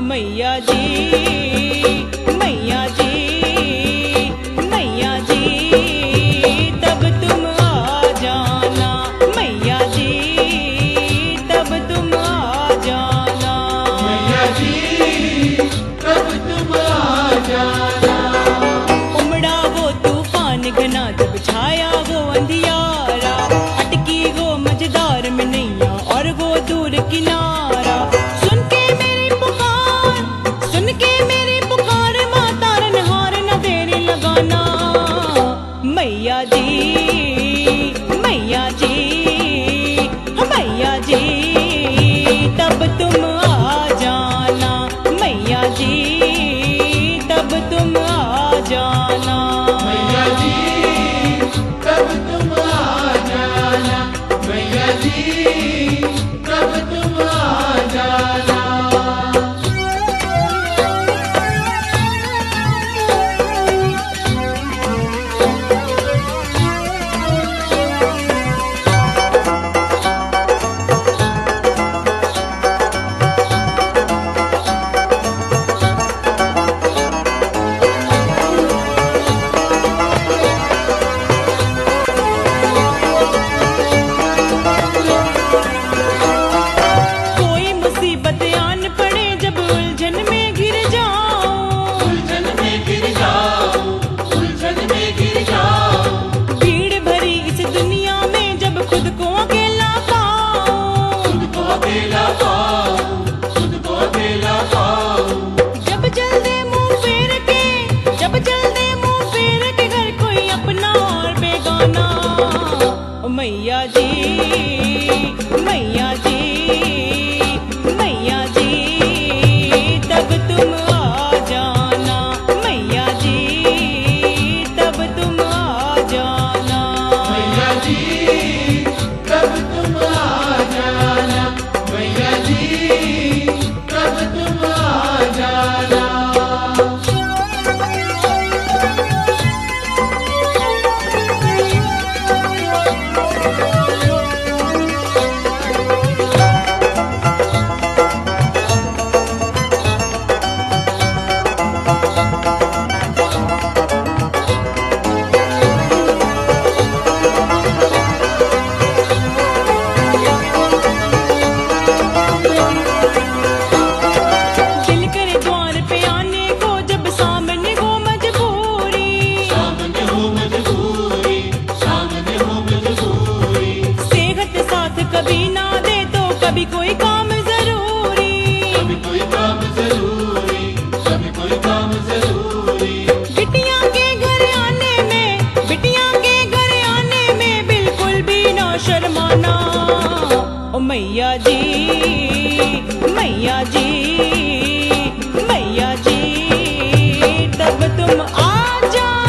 मैया जी, मैया जी, मैया जी, तब तुम आ जाना। मैया जी, तब तुम आ जाना। मैया जी, तब तुम आ जाना। उमड़ा वो तूफान घना, जब छाया वो अंधियारा, अटकी वो मझधार में नैया और वो दूर किनारा। सुन के मेरी पुकार माता रनहार, न देर लगाना। मैया जी, मैया जी, मैया जी, तब तुम आ जाना। मैया जी, तब तुम आ जाना। मैया जी, तब तुम आ जाना। मैया जी, तब तुम आ जाना। कोई मुसीबत आन पड़े जब उलझन में गिर जाओ, उलझन में गिर जाओ, उलझन में गिर जाओ। भीड़ भरी इस दुनिया में जब खुद को अकेला पाओ, खुद को अकेला पाओ, खुद को अकेला पाओ। जब चल दे मुंह फेर के, जब चल दे मुंह फेर के, घर कोई अपना और बेगाना। ओ मैया जी, मैया जी, मैया जी, तब तुम आ जाना। मैया जी, तब तुम आ जाना। मैया जी, तब तुम आ जाना। मैया जी, तब तुम आ जाना। दिल करे द्वार पे आने को, जब सामने हो मजबूरी, सामने हो मजबूरी, सामने हो मजबूरी। सेहत साथ कभी ना दे तो कभी कोई काम जरूरी। कभी कोई काम जरूरी, कभी कोई काम जरूरी। बिटिया के घर आने में, बिटिया के घर आने में बिल्कुल भी ना शर्माना। ओ मैया जी, मैया जी, मैया जी, तब तुम आ जाना।